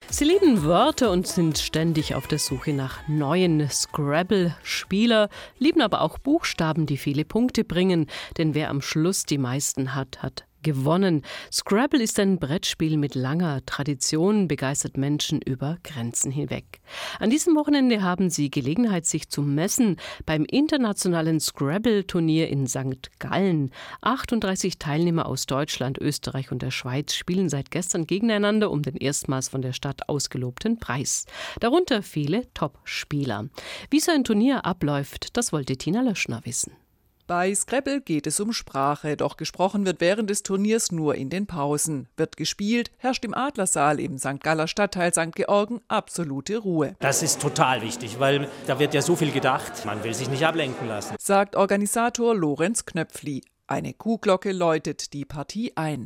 Sie lieben Wörter und sind ständig auf der Suche nach neuen Scrabble-Spieler, lieben aber auch Buchstaben, die viele Punkte bringen, denn wer am Schluss die meisten hat, hat gewonnen. Scrabble ist ein Brettspiel mit langer Tradition, begeistert Menschen über Grenzen hinweg. An diesem Wochenende haben sie Gelegenheit, sich zu messen beim internationalen Scrabble-Turnier in St. Gallen. 38 Teilnehmer aus Deutschland, Österreich und der Schweiz spielen seit gestern gegeneinander um den erstmals von der Stadt ausgelobten Preis. Darunter viele Top-Spieler. Wie so ein Turnier abläuft, das wollte Tina Löschner wissen. Bei Scrabble geht es um Sprache, doch gesprochen wird während des Turniers nur in den Pausen. Wird gespielt, herrscht im Adlersaal im St. Galler Stadtteil St. Georgen absolute Ruhe. Das ist total wichtig, weil da wird ja so viel gedacht, man will sich nicht ablenken lassen. Sagt Organisator Lorenz Knöpfli. Eine Kuhglocke läutet die Partie ein.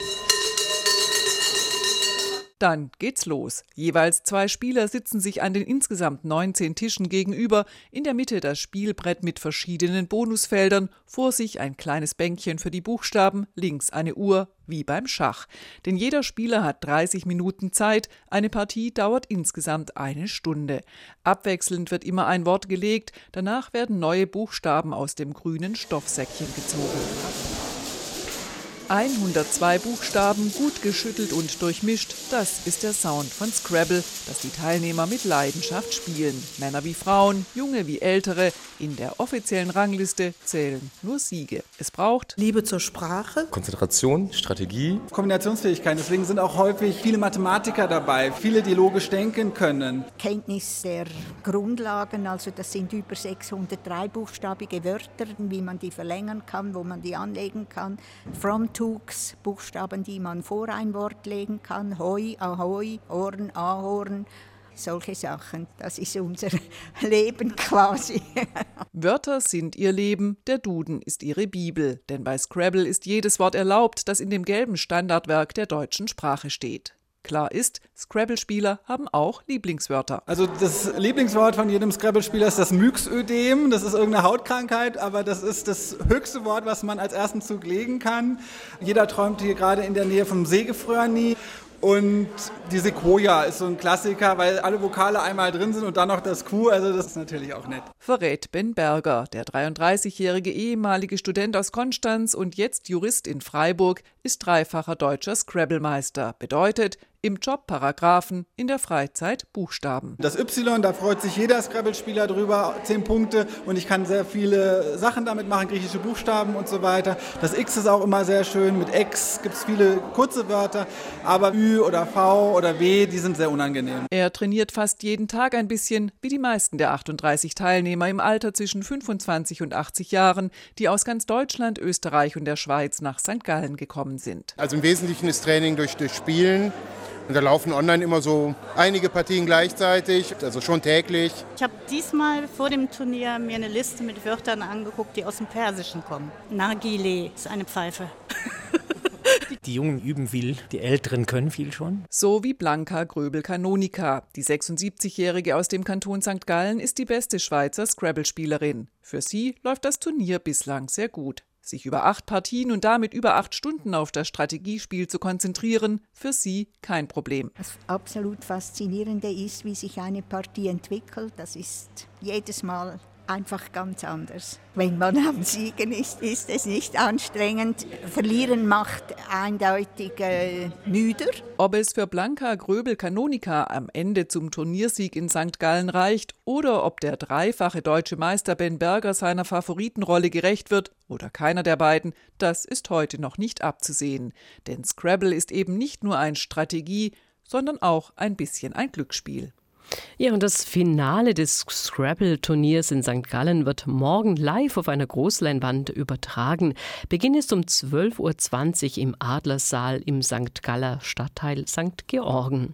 Dann geht's los. Jeweils 2 Spieler sitzen sich an den insgesamt 19 Tischen gegenüber, in der Mitte das Spielbrett mit verschiedenen Bonusfeldern, vor sich ein kleines Bänkchen für die Buchstaben, links eine Uhr, wie beim Schach. Denn jeder Spieler hat 30 Minuten Zeit, eine Partie dauert insgesamt 1 Stunde. Abwechselnd wird immer ein Wort gelegt, danach werden neue Buchstaben aus dem grünen Stoffsäckchen gezogen. 102 Buchstaben, gut geschüttelt und durchmischt, das ist der Sound von Scrabble, das die Teilnehmer mit Leidenschaft spielen. Männer wie Frauen, Junge wie Ältere, in der offiziellen Rangliste zählen nur Siege. Es braucht Liebe zur Sprache, Konzentration, Strategie, Kombinationsfähigkeit. Deswegen sind auch häufig viele Mathematiker dabei, viele, die logisch denken können. Kenntnis der Grundlagen, also das sind über 603 buchstabige Wörter, wie man die verlängern kann, wo man die anlegen kann. From, Tux, Buchstaben, die man vor ein Wort legen kann, Hoi, Ahoi, Horn, Ahorn, solche Sachen. Das ist unser Leben quasi. Wörter sind ihr Leben, der Duden ist ihre Bibel. Denn bei Scrabble ist jedes Wort erlaubt, das in dem gelben Standardwerk der deutschen Sprache steht. Klar ist, Scrabble-Spieler haben auch Lieblingswörter. Also das Lieblingswort von jedem Scrabble-Spieler ist das Myxödem. Das ist irgendeine Hautkrankheit, aber das ist das höchste Wort, was man als ersten Zug legen kann. Jeder träumt hier gerade in der Nähe vom Sägefröhrni. Und die Sequoia ist so ein Klassiker, weil alle Vokale einmal drin sind und dann noch das Q, also das ist natürlich auch nett. Verrät Ben Berger, der 33-jährige ehemalige Student aus Konstanz und jetzt Jurist in Freiburg, ist dreifacher deutscher Scrabble-Meister. Bedeutet, im Job Paragraphen, in der Freizeit Buchstaben. Das Y, da freut sich jeder Scrabble-Spieler drüber, 10 Punkte und ich kann sehr viele Sachen damit machen, griechische Buchstaben und so weiter. Das X ist auch immer sehr schön, mit X gibt es viele kurze Wörter, aber Ü oder V oder W, die sind sehr unangenehm. Er trainiert fast jeden Tag ein bisschen, wie die meisten der 38 Teilnehmer im Alter zwischen 25 und 80 Jahren, die aus ganz Deutschland, Österreich und der Schweiz nach St. Gallen gekommen sind. Also im Wesentlichen ist Training durch Spielen. Und da laufen online immer so einige Partien gleichzeitig, also schon täglich. Ich habe diesmal vor dem Turnier mir eine Liste mit Wörtern angeguckt, die aus dem Persischen kommen. Nargile ist eine Pfeife. Die Jungen üben viel, die Älteren können viel schon. So wie Blanca Gröbel-Kanonika. Die 76-Jährige aus dem Kanton St. Gallen ist die beste Schweizer Scrabble-Spielerin. Für sie läuft das Turnier bislang sehr gut. Sich über 8 Partien und damit über 8 Stunden auf das Strategiespiel zu konzentrieren, für sie kein Problem. Das absolut Faszinierende ist, wie sich eine Partie entwickelt. Das ist jedes Mal einfach ganz anders. Wenn man am Siegen ist es nicht anstrengend. Verlieren macht eindeutig müder. Ob es für Blanca Gröbel-Kanonika am Ende zum Turniersieg in St. Gallen reicht oder ob der dreifache deutsche Meister Ben Berger seiner Favoritenrolle gerecht wird oder keiner der beiden, das ist heute noch nicht abzusehen. Denn Scrabble ist eben nicht nur ein Strategie, sondern auch ein bisschen ein Glücksspiel. Ja, und das Finale des Scrabble-Turniers in St. Gallen wird morgen live auf einer Großleinwand übertragen. Beginn ist um 12:20 Uhr im Adlersaal im St. Galler Stadtteil St. Georgen.